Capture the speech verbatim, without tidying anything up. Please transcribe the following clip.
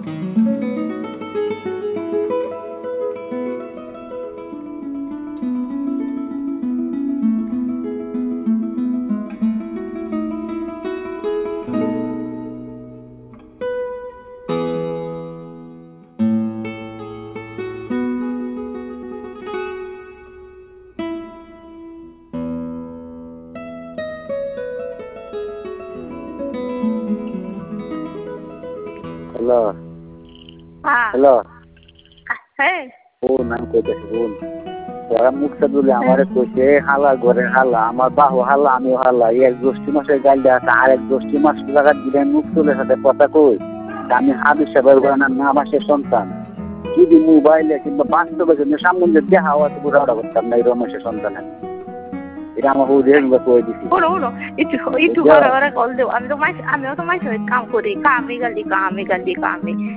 hello হ্যাঁ hello হ্যাঁ শোন আমি কইতেছি শোন তোরা মুখটা দিলে আমারে কইছে হালা ঘরের হালা আমার বাহু হালা আমিও হালা এই এক গোষ্ঠী মাসের গাল দেওয়া আর এক গোষ্ঠী মাস জায়গা দিলে মুখ তুলে সাথে কথা কই আমি হাবিজ সাহেবের ঘরানার না মাসের সন্তান যদি মোবাইলে কিংবা বাস্তবে কিন্তু সামনে দেখা হওয়া তো বুঝাওয়া করতাম না এই রমেশের সন্তানের এটা আমার হুজুর এগুলো কয়ে দিছি শুনো শুনো একটু একটু ঘরে ঘরে কল দেবো আমি তো মাস আমিও তো মাস কাম করি কামে গালি কামে গালি কামে